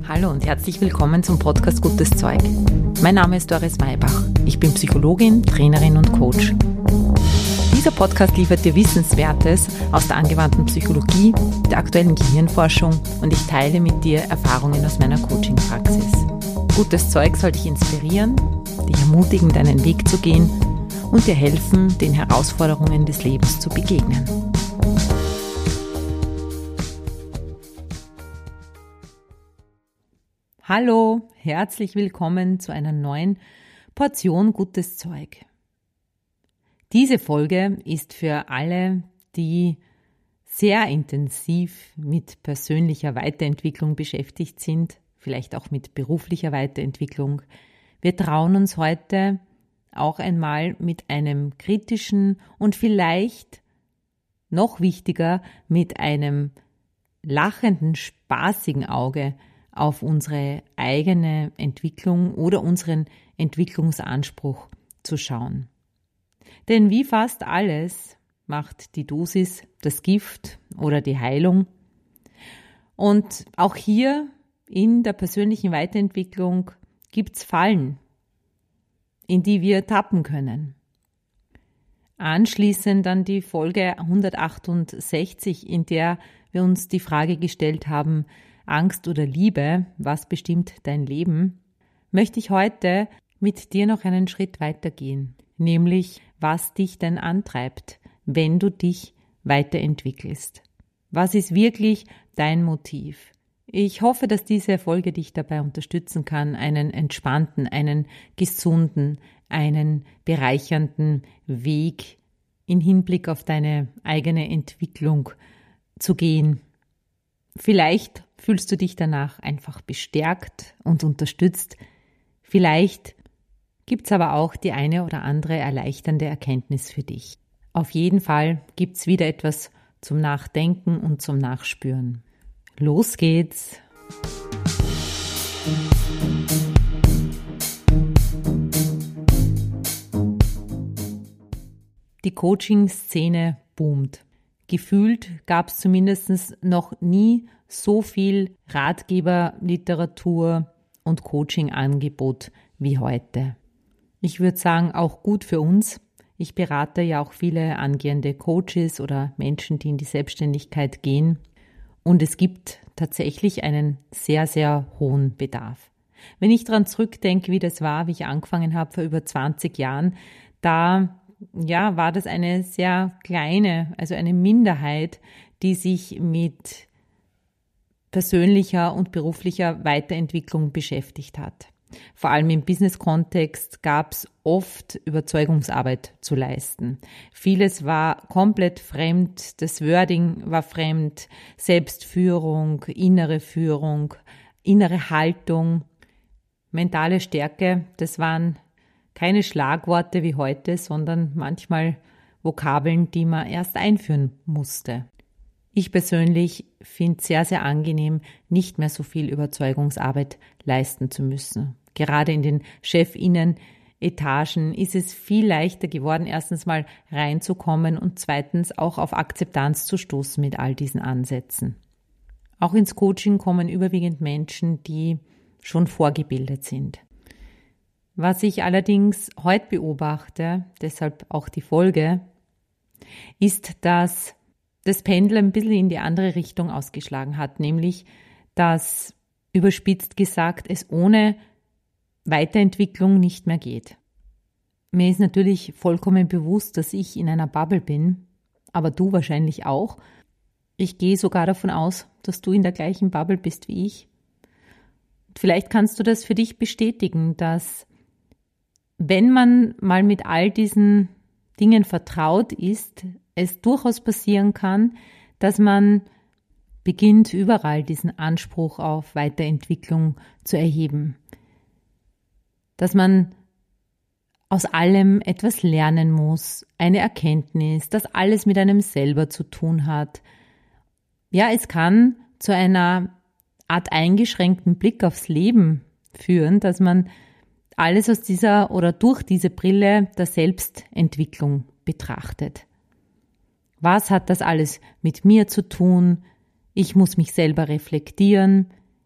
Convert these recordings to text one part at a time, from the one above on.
Hallo und herzlich willkommen zum Podcast Gutes Zeug. Mein Name ist Doris Maybach. Ich bin Psychologin, Trainerin und Coach. Dieser Podcast liefert dir Wissenswertes aus der angewandten Psychologie, der aktuellen Gehirnforschung und ich teile mit dir Erfahrungen aus meiner Coaching-Praxis. Gutes Zeug soll dich inspirieren, dich ermutigen, deinen Weg zu gehen und dir helfen, den Herausforderungen des Lebens zu begegnen. Hallo, herzlich willkommen zu einer neuen Portion Gutes Zeug. Diese Folge ist für alle, die sehr intensiv mit persönlicher Weiterentwicklung beschäftigt sind, vielleicht auch mit beruflicher Weiterentwicklung. Wir trauen uns heute auch einmal mit einem kritischen und vielleicht noch wichtiger mit einem lachenden, spaßigen Auge auf unsere eigene Entwicklung oder unseren Entwicklungsanspruch zu schauen. Denn wie fast alles macht die Dosis das Gift oder die Heilung. Und auch hier in der persönlichen Weiterentwicklung gibt's Fallen, in die wir tappen können. Anschließend dann die Folge 168, in der wir uns die Frage gestellt haben, Angst oder Liebe, was bestimmt dein Leben, möchte ich heute mit dir noch einen Schritt weitergehen, nämlich was dich denn antreibt, wenn du dich weiterentwickelst. Was ist wirklich dein Motiv? Ich hoffe, dass diese Folge dich dabei unterstützen kann, einen entspannten, einen gesunden, einen bereichernden Weg in Hinblick auf deine eigene Entwicklung zu gehen. Vielleicht fühlst du dich danach einfach bestärkt und unterstützt. Vielleicht gibt's aber auch die eine oder andere erleichternde Erkenntnis für dich. Auf jeden Fall gibt's wieder etwas zum Nachdenken und zum Nachspüren. Los geht's! Die Coaching-Szene boomt. Gefühlt gab es zumindest noch nie so viel Ratgeberliteratur und Coaching-Angebot wie heute. Ich würde sagen, auch gut für uns. Ich berate ja auch viele angehende Coaches oder Menschen, die in die Selbstständigkeit gehen. Und es gibt tatsächlich einen sehr, sehr hohen Bedarf. Wenn ich daran zurückdenke, wie das war, wie ich angefangen habe vor über 20 Jahren, da war das eine sehr kleine, also eine Minderheit, die sich mit persönlicher und beruflicher Weiterentwicklung beschäftigt hat. Vor allem im Business-Kontext gab es oft Überzeugungsarbeit zu leisten. Vieles war komplett fremd, das Wording war fremd, Selbstführung, innere Haltung, mentale Stärke, das waren keine Schlagworte wie heute, sondern manchmal Vokabeln, die man erst einführen musste. Ich persönlich finde es sehr, sehr angenehm, nicht mehr so viel Überzeugungsarbeit leisten zu müssen. Gerade in den Chefinnen-Etagen ist es viel leichter geworden, erstens mal reinzukommen und zweitens auch auf Akzeptanz zu stoßen mit all diesen Ansätzen. Auch ins Coaching kommen überwiegend Menschen, die schon vorgebildet sind. Was ich allerdings heute beobachte, deshalb auch die Folge, ist, dass das Pendel ein bisschen in die andere Richtung ausgeschlagen hat, nämlich, dass überspitzt gesagt es ohne Weiterentwicklung nicht mehr geht. Mir ist natürlich vollkommen bewusst, dass ich in einer Bubble bin, aber du wahrscheinlich auch. Ich gehe sogar davon aus, dass du in der gleichen Bubble bist wie ich. Vielleicht kannst du das für dich bestätigen, dass wenn man mal mit all diesen Dingen vertraut ist, es durchaus passieren kann, dass man beginnt, überall diesen Anspruch auf Weiterentwicklung zu erheben. Dass man aus allem etwas lernen muss, eine Erkenntnis, dass alles mit einem selber zu tun hat. Ja, es kann zu einer Art eingeschränkten Blick aufs Leben führen, dass man alles aus dieser oder durch diese Brille der Selbstentwicklung betrachtet. Was hat das alles mit mir zu tun? Ich muss mich selber reflektieren.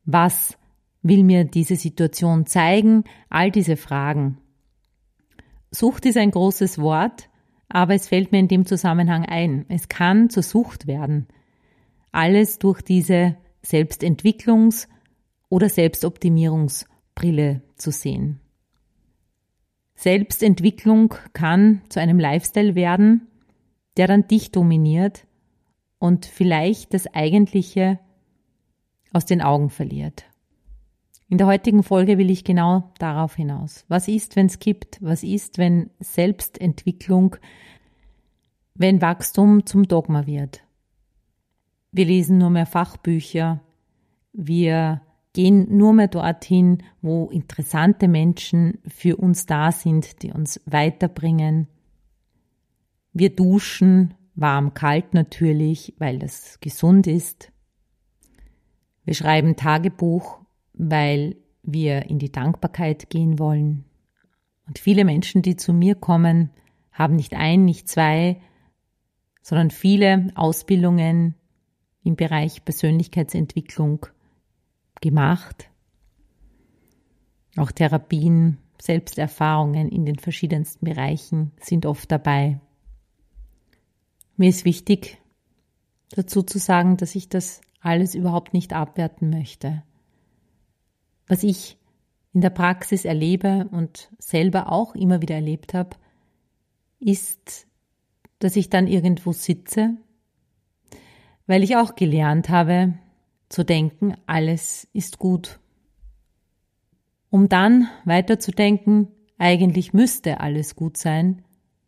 Was will mir diese Situation zeigen? All diese Fragen. Sucht ist ein großes Wort, aber es fällt mir in dem Zusammenhang ein. Es kann zur Sucht werden. Alles durch diese Selbstentwicklungs- oder Selbstoptimierungsbrille zu sehen. Selbstentwicklung kann zu einem Lifestyle werden, der dann dich dominiert und vielleicht das Eigentliche aus den Augen verliert. In der heutigen Folge will ich genau darauf hinaus. Was ist, wenn es kippt? Was ist, wenn Selbstentwicklung, wenn Wachstum zum Dogma wird? Wir lesen nur mehr Fachbücher, wir gehen nur mehr dorthin, wo interessante Menschen für uns da sind, die uns weiterbringen. Wir duschen, warm, kalt natürlich, weil das gesund ist. Wir schreiben Tagebuch, weil wir in die Dankbarkeit gehen wollen. Und viele Menschen, die zu mir kommen, haben nicht ein, nicht zwei, sondern viele Ausbildungen im Bereich Persönlichkeitsentwicklung gemacht. Auch Therapien, Selbsterfahrungen in den verschiedensten Bereichen sind oft dabei. Mir ist wichtig, dazu zu sagen, dass ich das alles überhaupt nicht abwerten möchte. Was ich in der Praxis erlebe und selber auch immer wieder erlebt habe, ist, dass ich dann irgendwo sitze, weil ich auch gelernt habe, zu denken, alles ist gut. Um dann weiterzudenken, eigentlich müsste alles gut sein,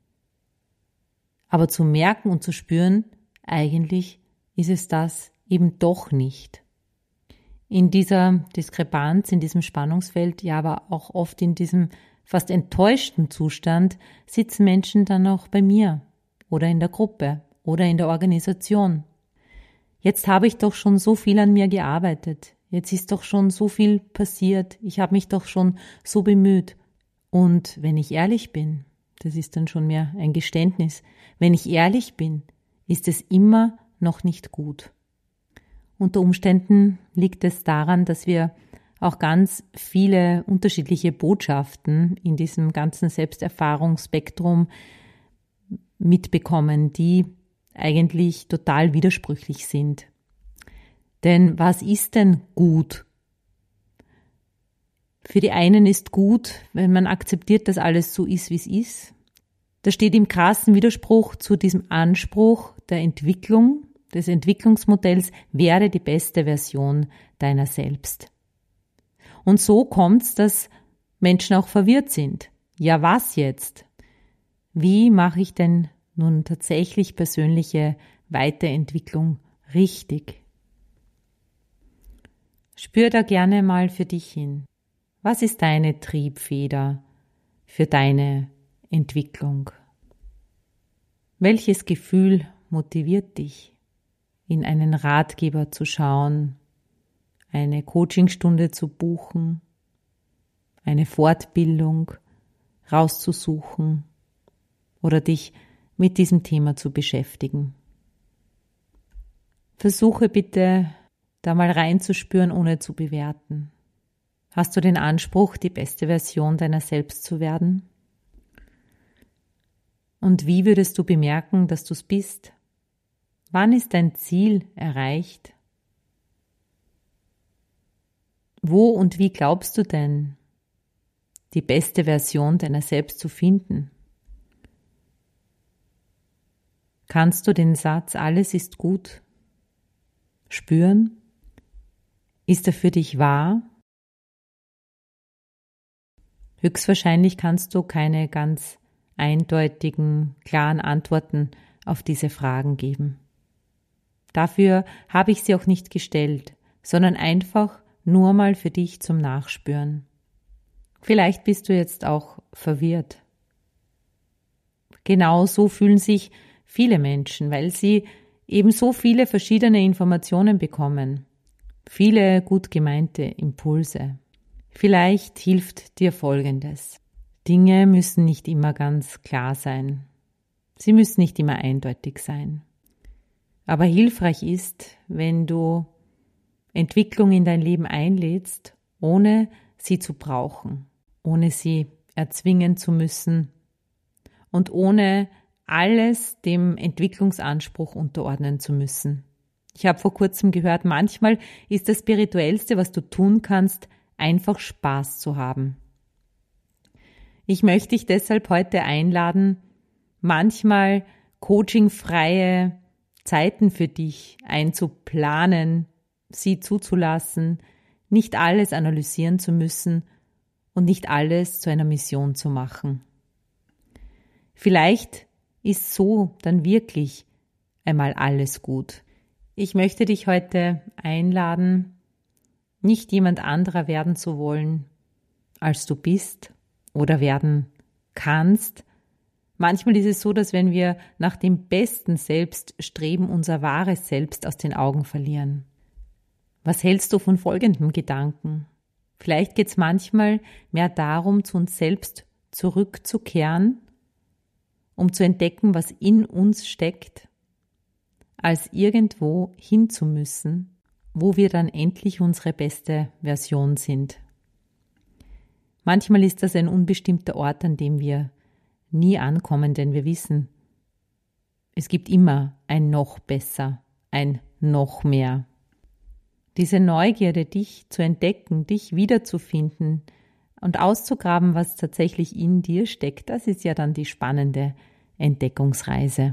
aber zu merken und zu spüren, eigentlich ist es das eben doch nicht. In dieser Diskrepanz, in diesem Spannungsfeld, ja, aber auch oft in diesem fast enttäuschten Zustand sitzen Menschen dann auch bei mir oder in der Gruppe oder in der Organisation. Jetzt habe ich doch schon so viel an mir gearbeitet. Jetzt ist doch schon so viel passiert. Ich habe mich doch schon so bemüht. Und wenn ich ehrlich bin, das ist dann schon mehr ein Geständnis, wenn ich ehrlich bin, ist es immer noch nicht gut. Unter Umständen liegt es daran, dass wir auch ganz viele unterschiedliche Botschaften in diesem ganzen Selbsterfahrungsspektrum mitbekommen, die eigentlich total widersprüchlich sind. Denn was ist denn gut? Für die einen ist gut, wenn man akzeptiert, dass alles so ist, wie es ist. Das steht im krassen Widerspruch zu diesem Anspruch der Entwicklung, des Entwicklungsmodells, wäre die beste Version deiner selbst. Und so kommt's, dass Menschen auch verwirrt sind. Ja, was jetzt? Wie mache ich denn nun tatsächlich persönliche Weiterentwicklung richtig? Spür da gerne mal für dich hin. Was ist deine Triebfeder für deine Entwicklung? Welches Gefühl motiviert dich, in einen Ratgeber zu schauen, eine Coachingstunde zu buchen, eine Fortbildung rauszusuchen oder dich mit diesem Thema zu beschäftigen? Versuche bitte, da mal reinzuspüren, ohne zu bewerten. Hast du den Anspruch, die beste Version deiner selbst zu werden? Und wie würdest du bemerken, dass du es bist? Wann ist dein Ziel erreicht? Wo und wie glaubst du denn, die beste Version deiner selbst zu finden? Kannst du den Satz, alles ist gut, spüren? Ist er für dich wahr? Höchstwahrscheinlich kannst du keine ganz eindeutigen, klaren Antworten auf diese Fragen geben. Dafür habe ich sie auch nicht gestellt, sondern einfach nur mal für dich zum Nachspüren. Vielleicht bist du jetzt auch verwirrt. Genau so fühlen sich viele Menschen, weil sie eben so viele verschiedene Informationen bekommen. Viele gut gemeinte Impulse. Vielleicht hilft dir Folgendes. Dinge müssen nicht immer ganz klar sein. Sie müssen nicht immer eindeutig sein. Aber hilfreich ist, wenn du Entwicklung in dein Leben einlädst, ohne sie zu brauchen, ohne sie erzwingen zu müssen und ohne alles dem Entwicklungsanspruch unterordnen zu müssen. Ich habe vor kurzem gehört, manchmal ist das Spirituellste, was du tun kannst, einfach Spaß zu haben. Ich möchte dich deshalb heute einladen, manchmal coachingfreie Zeiten für dich einzuplanen, sie zuzulassen, nicht alles analysieren zu müssen und nicht alles zu einer Mission zu machen. Vielleicht ist so dann wirklich einmal alles gut. Ich möchte dich heute einladen, nicht jemand anderer werden zu wollen, als du bist oder werden kannst. Manchmal ist es so, dass wenn wir nach dem besten Selbst streben, unser wahres Selbst aus den Augen verlieren. Was hältst du von folgendem Gedanken? Vielleicht geht es manchmal mehr darum, zu uns selbst zurückzukehren, um zu entdecken, was in uns steckt, als irgendwo hin zu müssen, wo wir dann endlich unsere beste Version sind. Manchmal ist das ein unbestimmter Ort, an dem wir nie ankommen, denn wir wissen, es gibt immer ein noch besser, ein noch mehr. Diese Neugierde, dich zu entdecken, dich wiederzufinden und auszugraben, was tatsächlich in dir steckt, das ist ja dann die spannende Entdeckungsreise.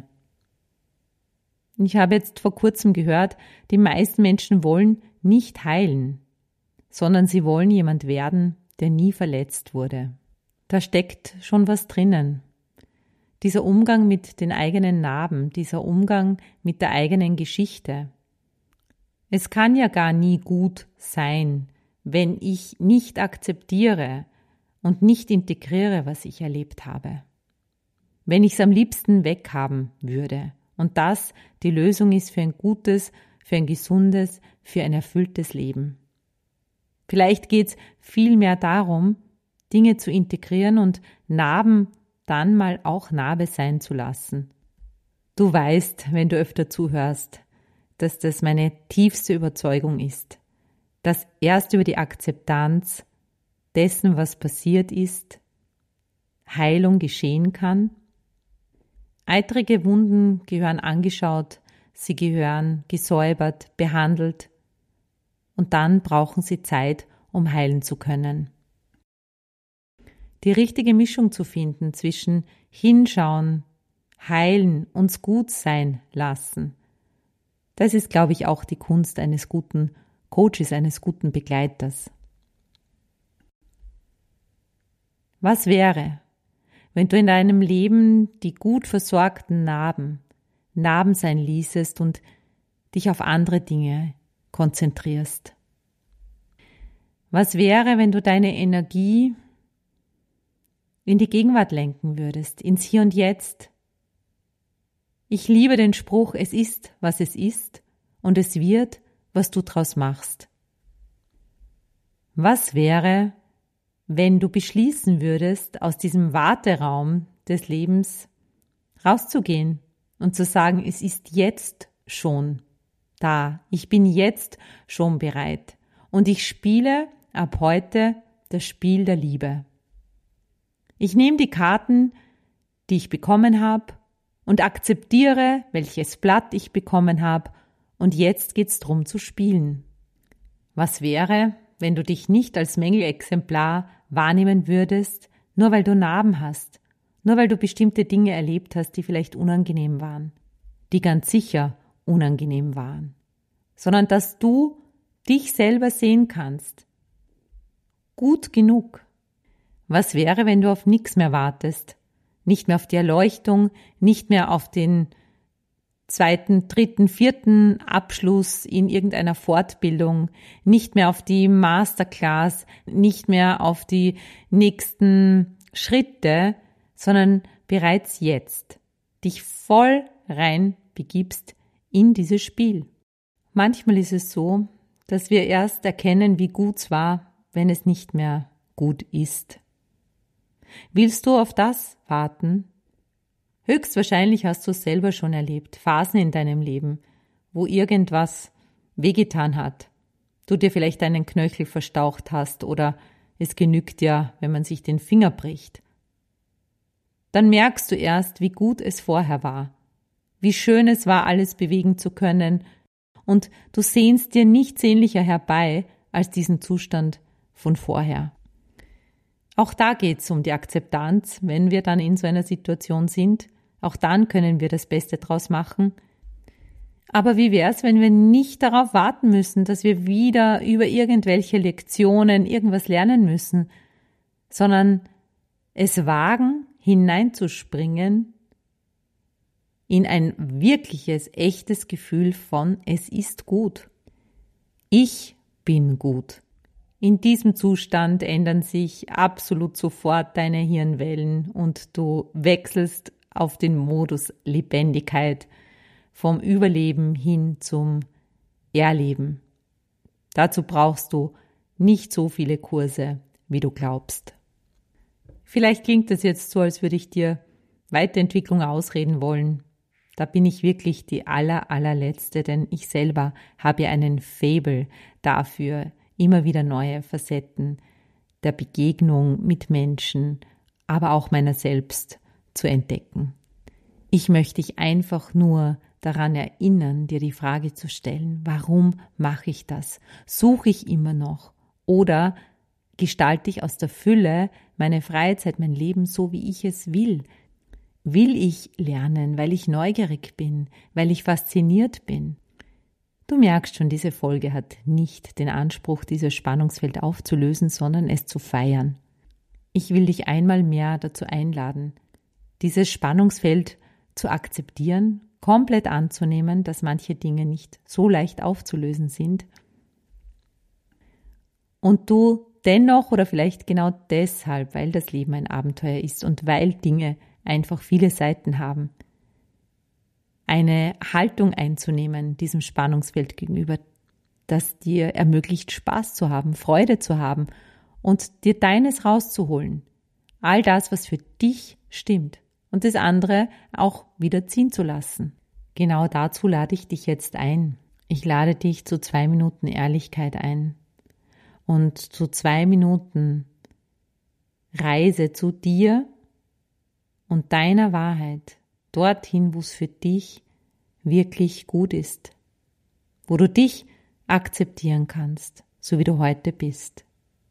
Ich habe jetzt vor kurzem gehört, die meisten Menschen wollen nicht heilen, sondern sie wollen jemand werden, der nie verletzt wurde. Da steckt schon was drinnen. Dieser Umgang mit den eigenen Narben, dieser Umgang mit der eigenen Geschichte. Es kann ja gar nie gut sein, wenn ich nicht akzeptiere und nicht integriere, was ich erlebt habe. Wenn ich es am liebsten weghaben würde und das die Lösung ist für ein gutes, für ein gesundes, für ein erfülltes Leben. Vielleicht geht es vielmehr darum, Dinge zu integrieren und Narben dann mal auch Narbe sein zu lassen. Du weißt, wenn du öfter zuhörst, dass das meine tiefste Überzeugung ist, dass erst über die Akzeptanz dessen, was passiert ist, Heilung geschehen kann. Eitrige Wunden gehören angeschaut, sie gehören gesäubert, behandelt und dann brauchen sie Zeit, um heilen zu können. Die richtige Mischung zu finden zwischen hinschauen, heilen, uns gut sein lassen, das ist, glaube ich, auch die Kunst eines guten Coaches, eines guten Begleiters. Was wäre, wenn du in deinem Leben die gut versorgten Narben sein ließest und dich auf andere Dinge konzentrierst? Was wäre, wenn du deine Energie in die Gegenwart lenken würdest, ins Hier und Jetzt? Ich liebe den Spruch, es ist, was es ist und es wird, was du draus machst. Was wäre, wenn du beschließen würdest, aus diesem Warteraum des Lebens rauszugehen und zu sagen, es ist jetzt schon da, ich bin jetzt schon bereit und ich spiele ab heute das Spiel der Liebe. Ich nehme die Karten, die ich bekommen habe und akzeptiere, welches Blatt ich bekommen habe und jetzt geht's drum zu spielen. Was wäre, wenn du dich nicht als Mängelexemplar wahrnehmen würdest, nur weil du Narben hast, nur weil du bestimmte Dinge erlebt hast, die vielleicht unangenehm waren, die ganz sicher unangenehm waren, sondern dass du dich selber sehen kannst. Gut genug. Was wäre, wenn du auf nichts mehr wartest? Nicht mehr auf die Erleuchtung, nicht mehr auf den 2., 3., 4. Abschluss in irgendeiner Fortbildung, nicht mehr auf die Masterclass, nicht mehr auf die nächsten Schritte, sondern bereits jetzt dich voll rein begibst in dieses Spiel. Manchmal ist es so, dass wir erst erkennen, wie gut es war, wenn es nicht mehr gut ist. Willst du auf das warten? Höchstwahrscheinlich hast du es selber schon erlebt, Phasen in deinem Leben, wo irgendwas wehgetan hat, du dir vielleicht einen Knöchel verstaucht hast oder es genügt ja, wenn man sich den Finger bricht. Dann merkst du erst, wie gut es vorher war, wie schön es war, alles bewegen zu können, und du sehnst dir nichts sehnlicher herbei als diesen Zustand von vorher. Auch da geht es um die Akzeptanz, wenn wir dann in so einer Situation sind. Auch dann können wir das Beste draus machen. Aber wie wäre es, wenn wir nicht darauf warten müssen, dass wir wieder über irgendwelche Lektionen irgendwas lernen müssen, sondern es wagen, hineinzuspringen in ein wirkliches, echtes Gefühl von es ist gut. Ich bin gut. In diesem Zustand ändern sich absolut sofort deine Hirnwellen und du wechselst auf den Modus Lebendigkeit vom Überleben hin zum Erleben. Dazu brauchst du nicht so viele Kurse, wie du glaubst. Vielleicht klingt es jetzt so, als würde ich dir Weiterentwicklung ausreden wollen. Da bin ich wirklich die allerletzte, denn ich selber habe ja einen Faible dafür, immer wieder neue Facetten der Begegnung mit Menschen, aber auch meiner selbst zu entdecken. Ich möchte dich einfach nur daran erinnern, dir die Frage zu stellen, warum mache ich das? Suche ich immer noch? Oder gestalte ich aus der Fülle meine Freizeit, mein Leben so, wie ich es will? Will ich lernen, weil ich neugierig bin, weil ich fasziniert bin? Du merkst schon, diese Folge hat nicht den Anspruch, dieses Spannungsfeld aufzulösen, sondern es zu feiern. Ich will dich einmal mehr dazu einladen, dieses Spannungsfeld zu akzeptieren, komplett anzunehmen, dass manche Dinge nicht so leicht aufzulösen sind und du dennoch oder vielleicht genau deshalb, weil das Leben ein Abenteuer ist und weil Dinge einfach viele Seiten haben, eine Haltung einzunehmen diesem Spannungsfeld gegenüber, das dir ermöglicht, Spaß zu haben, Freude zu haben und dir deines rauszuholen. All das, was für dich stimmt und das andere auch wieder ziehen zu lassen. Genau dazu lade ich dich jetzt ein. Ich lade dich zu 2 Minuten Ehrlichkeit ein und zu 2 Minuten Reise zu dir und deiner Wahrheit, dorthin, wo es für dich wirklich gut ist, wo du dich akzeptieren kannst, so wie du heute bist.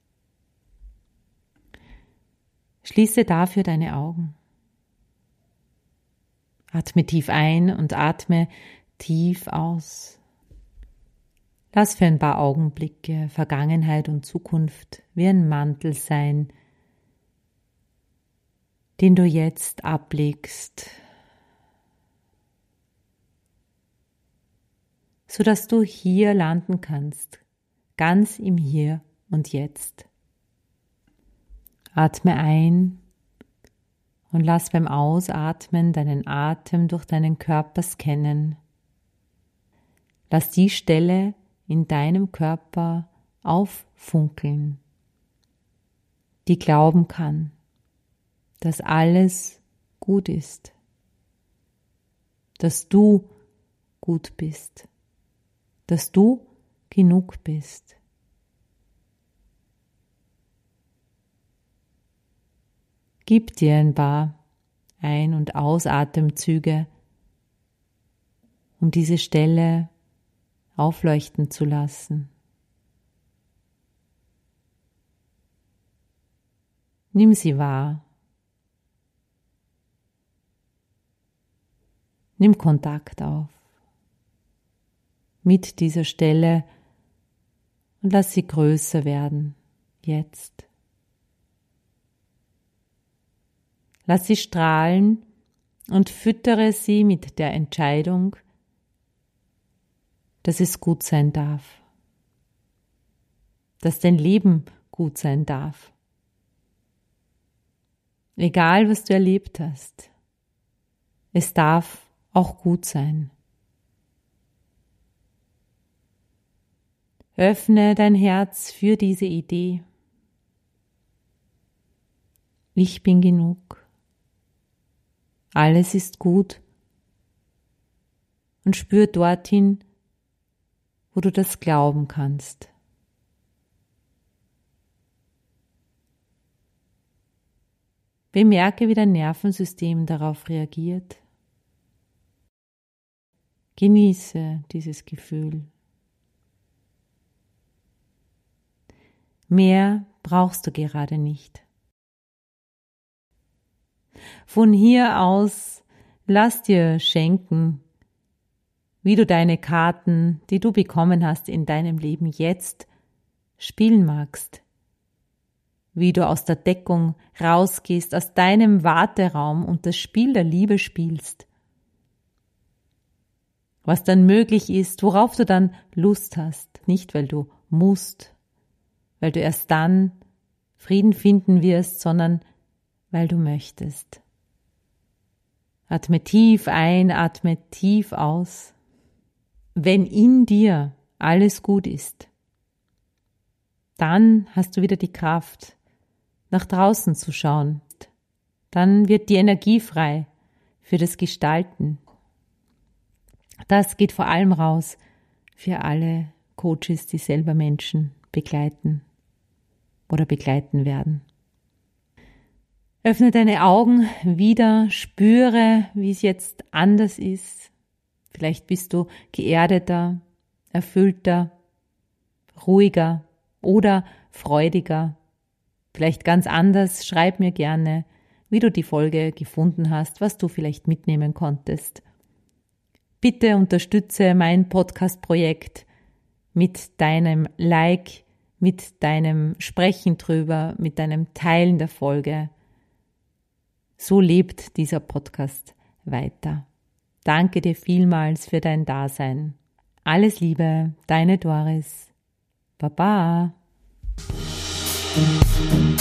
Schließe dafür deine Augen. Atme tief ein und atme tief aus. Lass für ein paar Augenblicke Vergangenheit und Zukunft wie ein Mantel sein, den du jetzt ablegst, sodass du hier landen kannst, ganz im Hier und Jetzt. Atme ein und lass beim Ausatmen deinen Atem durch deinen Körper scannen. Lass die Stelle in deinem Körper auffunkeln, die glauben kann, dass alles gut ist, dass du gut bist, dass du genug bist. Gib dir ein paar Ein- und Ausatemzüge, um diese Stelle aufleuchten zu lassen. Nimm sie wahr. Nimm Kontakt auf mit dieser Stelle und lass sie größer werden, jetzt. Lass sie strahlen und füttere sie mit der Entscheidung, dass es gut sein darf, dass dein Leben gut sein darf. Egal, was du erlebt hast, es darf auch gut sein. Öffne dein Herz für diese Idee. Ich bin genug. Alles ist gut. Und spür dorthin, wo du das glauben kannst, Bemerke, wie dein Nervensystem darauf reagiert. Genieße dieses Gefühl. Mehr brauchst du gerade nicht. Von hier aus lass dir schenken, wie du deine Karten, die du bekommen hast in deinem Leben jetzt, spielen magst. Wie du aus der Deckung rausgehst, aus deinem Warteraum und das Spiel der Liebe spielst. Was dann möglich ist, worauf du dann Lust hast, nicht weil du musst, weil du erst dann Frieden finden wirst, sondern weil du möchtest. Atme tief ein, atme tief aus. Wenn in dir alles gut ist, dann hast du wieder die Kraft, nach draußen zu schauen. Dann wird die Energie frei für das Gestalten. Das geht vor allem raus für alle Coaches, die selber Menschen begleiten oder begleiten werden. Öffne deine Augen wieder, spüre, wie es jetzt anders ist. Vielleicht bist du geerdeter, erfüllter, ruhiger oder freudiger. Vielleicht ganz anders. Schreib mir gerne, wie du die Folge gefunden hast, was du vielleicht mitnehmen konntest. Bitte unterstütze mein Podcast-Projekt mit deinem Like, mit deinem Sprechen drüber, mit deinem Teilen der Folge. So lebt dieser Podcast weiter. Danke dir vielmals für dein Dasein. Alles Liebe, deine Doris. Baba.